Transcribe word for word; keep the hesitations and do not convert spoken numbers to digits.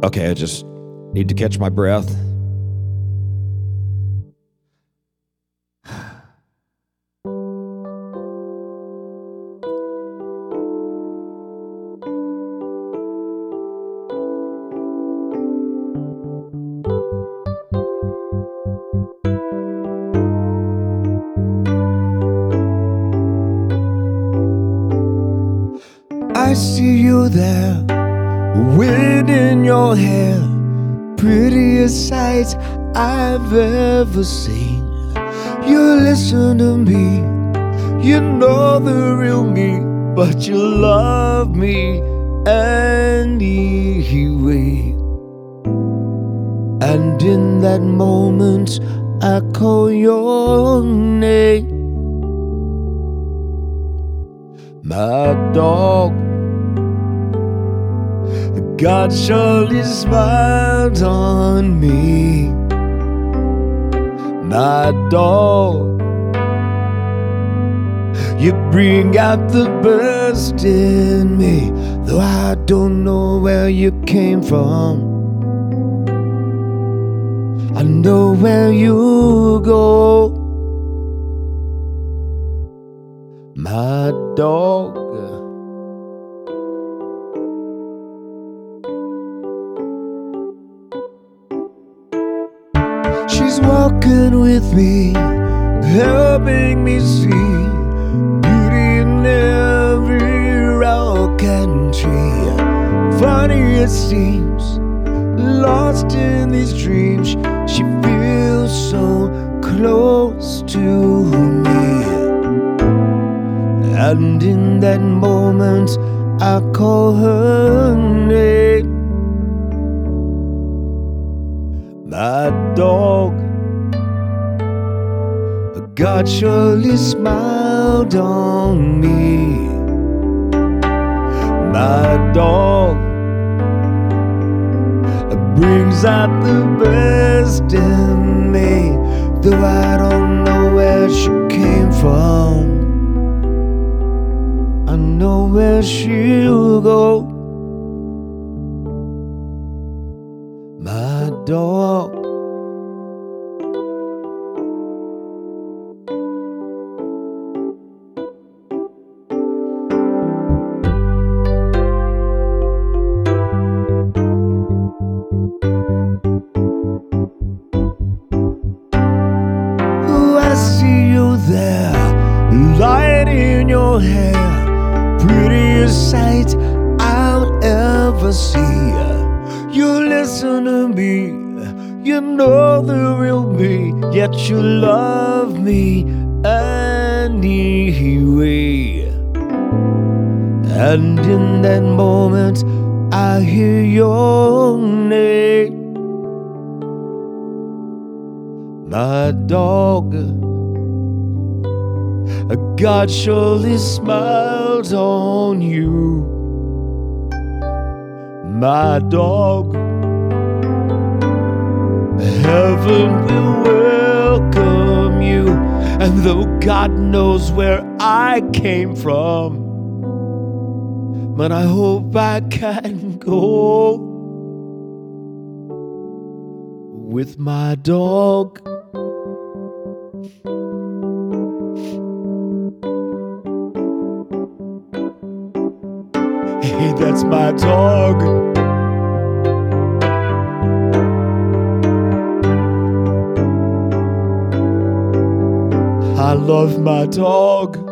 Okay, I just need to catch my breath. I see you there, wind in your hair, prettiest sight I've ever seen. You listen to me, you know the real me, but you love me anyway. And in that moment I call your name, my dog. God surely smiled on me, my dog. You bring out the best in me, though I don't know where you came from. I know where you go, my dog. She's walking with me, helping me see beauty in every rock and tree. Funny it seems, lost in these dreams, she feels so close to me. And in that moment I call her name, my dog. God surely smiled on me, my dog. Brings out the best in me, though I don't know where she came from. I know where she'll go, my dog. There, light in your hair, prettiest sight I'll ever see. You listen to me, you know the real me, yet you love me anyway. And in that moment I hear your name, my dog. God surely smiled on you, my dog. Heaven will welcome you, and though God knows where I came from, but I hope I can go with my dog. Hey, that's my dog. I love my dog.